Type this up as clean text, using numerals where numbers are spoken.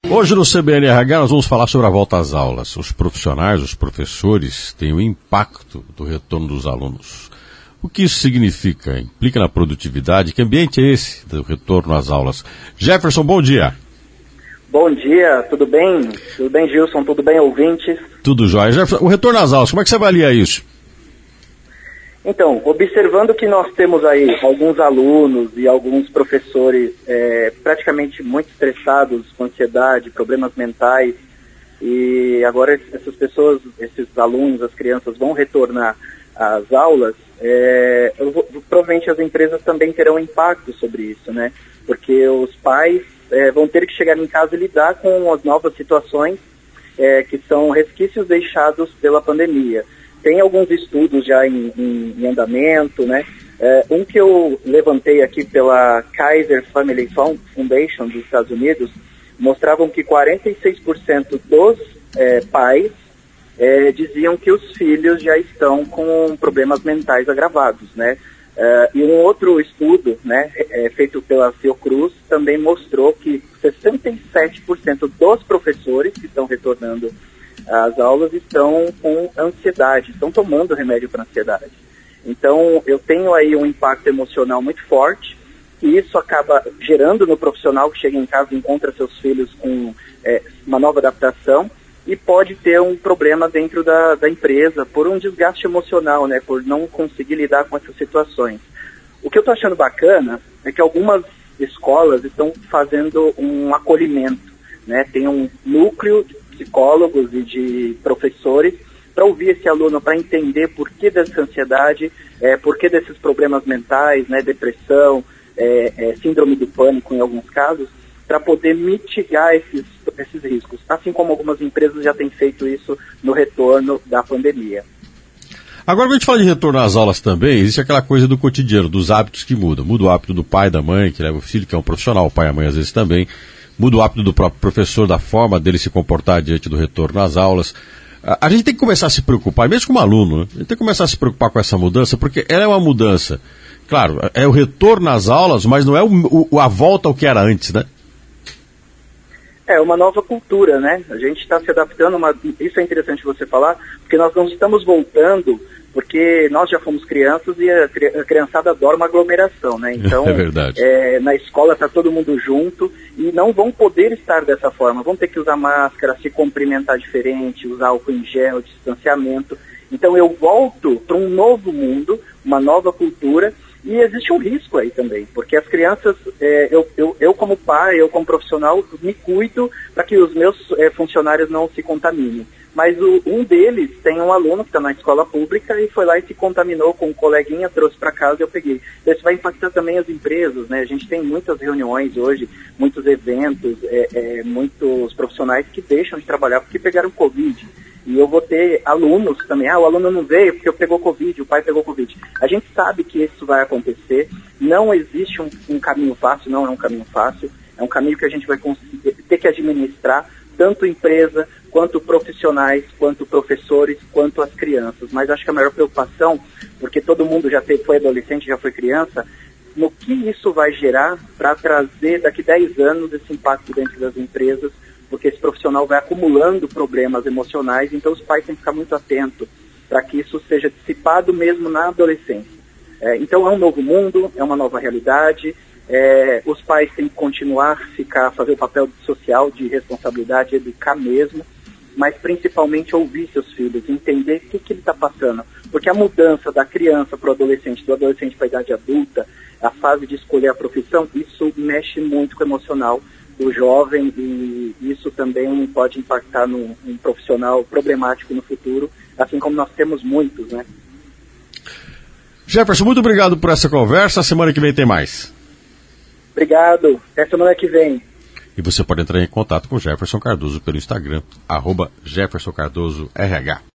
Hoje no CBN-RH nós vamos falar sobre a volta às aulas. Os profissionais, os professores têm o impacto do retorno dos alunos. O que isso significa? Implica na produtividade? Que ambiente é esse do retorno às aulas? Jefferson, bom dia. Bom dia, tudo bem? Tudo bem, Gilson? Tudo bem, ouvintes? Tudo jóia. Jefferson, o retorno às aulas, como é que você avalia isso? Então, observando que nós temos aí alguns alunos e alguns professores praticamente muito estressados, com ansiedade, problemas mentais, e agora essas pessoas, esses alunos, as crianças vão retornar às aulas, provavelmente as empresas também terão impacto sobre isso, né? Porque os pais vão ter que chegar em casa e lidar com as novas situações que são resquícios deixados pela pandemia. Tem alguns estudos já em andamento, né? Um que eu levantei aqui pela Kaiser Family Foundation dos Estados Unidos mostravam que 46% dos pais diziam que os filhos já estão com problemas mentais agravados, né? E um outro estudo, né, feito pela Fiocruz, também mostrou que 67% dos professores que estão retornando às aulas estão com ansiedade, estão tomando remédio para ansiedade. Então, eu tenho aí um impacto emocional muito forte, e isso acaba gerando no profissional que chega em casa e encontra seus filhos com uma nova adaptação, e pode ter um problema dentro da empresa por um desgaste emocional, né, por não conseguir lidar com essas situações. O que eu estou achando bacana é que algumas escolas estão fazendo um acolhimento, né, tem um núcleo de psicólogos e de professores para ouvir esse aluno, para entender por que dessa ansiedade, por que desses problemas mentais, né, depressão, síndrome do pânico em alguns casos, para poder mitigar esses riscos, assim como algumas empresas já têm feito isso no retorno da pandemia. Agora, quando a gente fala de retorno às aulas também, existe aquela coisa do cotidiano, dos hábitos que mudam. Muda o hábito do pai, da mãe, que leva o filho, que é um profissional, o pai e a mãe às vezes também. Muda o hábito do próprio professor, da forma dele se comportar diante do retorno às aulas. A gente tem que começar a se preocupar, mesmo como aluno, né? A gente tem que começar a se preocupar com essa mudança, porque ela é uma mudança. Claro, é o retorno às aulas, mas não é a volta ao que era antes, né? É uma nova cultura, né? A gente está se adaptando, isso é interessante você falar, porque nós não estamos voltando, porque nós já fomos crianças e a criançada adora uma aglomeração, né? Então, é verdade. Na escola está todo mundo junto e não vão poder estar dessa forma. Vão ter que usar máscara, se cumprimentar diferente, usar álcool em gel, distanciamento. Então eu volto para um novo mundo, uma nova cultura, e existe um risco aí também, porque as crianças, eu como pai, eu como profissional, me cuido para que os meus funcionários não se contaminem. Mas um deles tem um aluno que está na escola pública e foi lá e se contaminou com um coleguinha, trouxe para casa e eu peguei. Isso vai impactar também as empresas, né? A gente tem muitas reuniões hoje, muitos eventos, muitos profissionais que deixam de trabalhar porque pegaram Covid. E eu vou ter alunos também, o aluno não veio porque pegou Covid, o pai pegou Covid. A gente sabe que isso vai acontecer, não existe um caminho fácil, não é um caminho fácil, é um caminho que a gente vai ter que administrar, tanto empresa, quanto profissionais, quanto professores, quanto as crianças. Mas acho que a maior preocupação, porque todo mundo já foi adolescente, já foi criança, no que isso vai gerar para trazer daqui 10 anos esse impacto dentro das empresas, porque esse profissional vai acumulando problemas emocionais, então os pais têm que ficar muito atentos para que isso seja dissipado mesmo na adolescência. Então é um novo mundo, é uma nova realidade, os pais têm que continuar fazer o papel social de responsabilidade, educar mesmo, mas principalmente ouvir seus filhos, entender o que ele está passando, porque a mudança da criança para o adolescente, do adolescente para a idade adulta, a fase de escolher a profissão, isso mexe muito com o emocional do jovem, e isso também pode impactar num profissional problemático no futuro, assim como nós temos muitos, né? Jefferson, muito obrigado por essa conversa. Semana que vem tem mais. Obrigado. Até semana que vem. E você pode entrar em contato com Jefferson Cardoso pelo Instagram, @JeffersonCardosoRH.